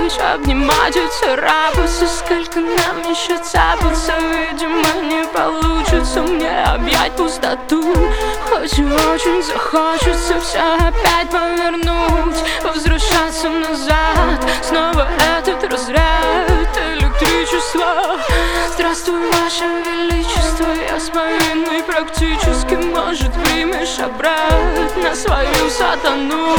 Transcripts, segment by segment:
ночь обнимать и царапаться. Сколько нам еще цапаться, видимо, не получится мне объять пустоту. Хоть и очень захочется все опять повернуть, возвращаться назад, снова этот разряд электричества. Здравствуй, Ваше Величество, я с повинной практически, может, примешь обратно свою сатану.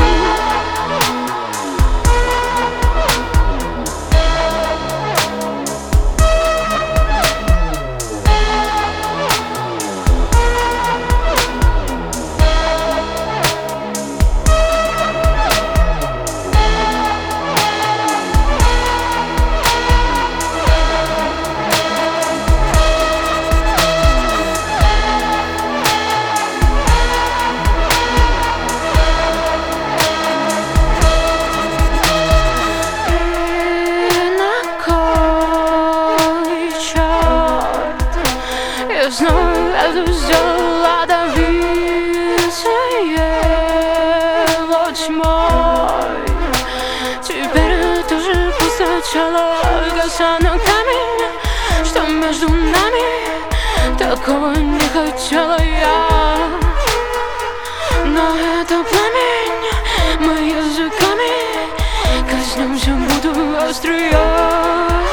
Я знаю, это сделала давицеево тьмой. Теперь это же пусточало гаса ногами, что между нами такого не хотела я. Но это пламень, мы языками коснемся, буду острия.